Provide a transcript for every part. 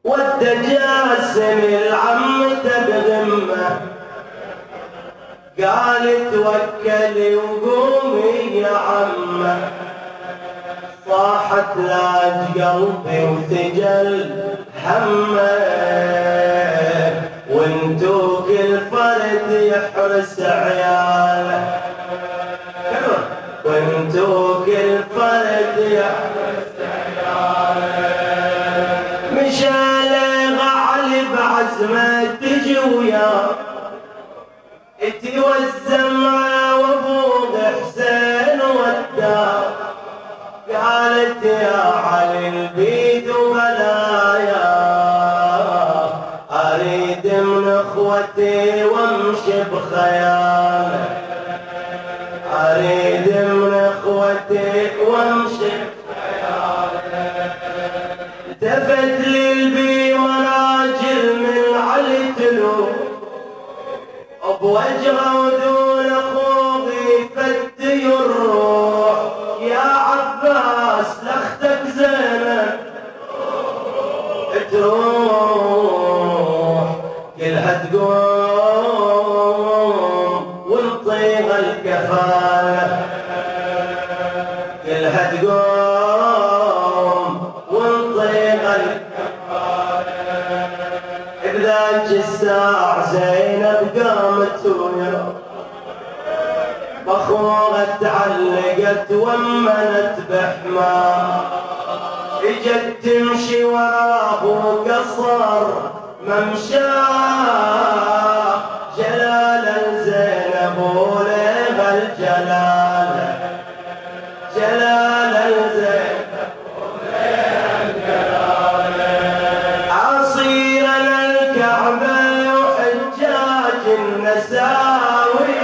ودى جاسم العمته بغمه، قال توكلي وقومي يا عمه. صاحت لاج قلبي وثجل همه، وانتو كل فرد يحرس عياله، وانتو كل فرد يحرس عياله. مشى علي بعزمه تجي وياه، اتوزم وابوه حسين وداه. قالت يا علي البيد وبلايا، اريد من اخوتي وامشي بخياله، اريد من اخوتي وامشي بخياله. التفت للبي وراجل من علي تلو، بوجهه ودون اخوه يفتي الروح. يا عباس لاختك زينب تروح، كلها تقوم ونطيها الكفاله، كلها تقوم ونطيها الكفاله. بذاك الساعه زينب قامت ويا بخوها تعلقت وامنت بحماه. اجت تمشي وراه وقصر ممشاه، جلالا زينب وليها الجلاله، جلالا زينب وليها الجلاله. عصيرا الكعبه وحجاج النساوي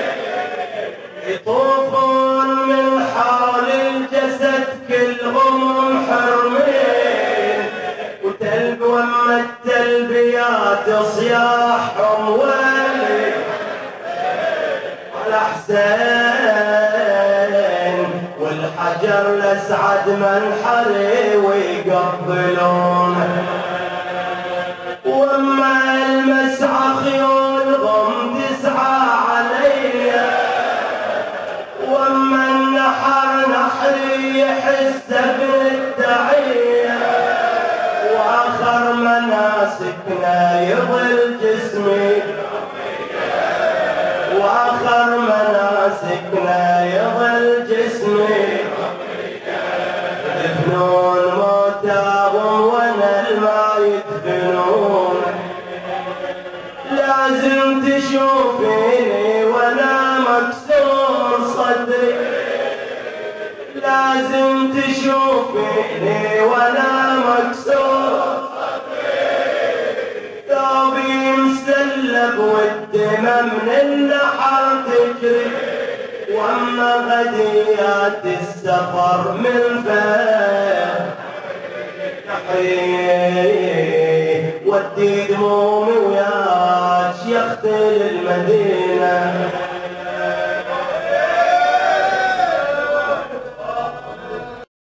يطوفون من حول الجسد كلهم محرمين، وتلب وما التلبيات صياحهم ويلي على حسين. والحجر لاسعد منحري ويقبلونه، وما المسعى خيولهم تسعى عليا، وما النحر نحري يحس بالتعية. واخر مناسكنا يظل جسمي، واخر مناسكنا يظل جسمي. يدفنون موتاهم وانا الما يدفنون، لازم تشوفيني وانا مكسور صدري، لازم تشوفيني وانا مكسور صدري. ثوبي مسلب والدمى من النحر تجري، واما غديات السفر من فين تحري. ودي دموم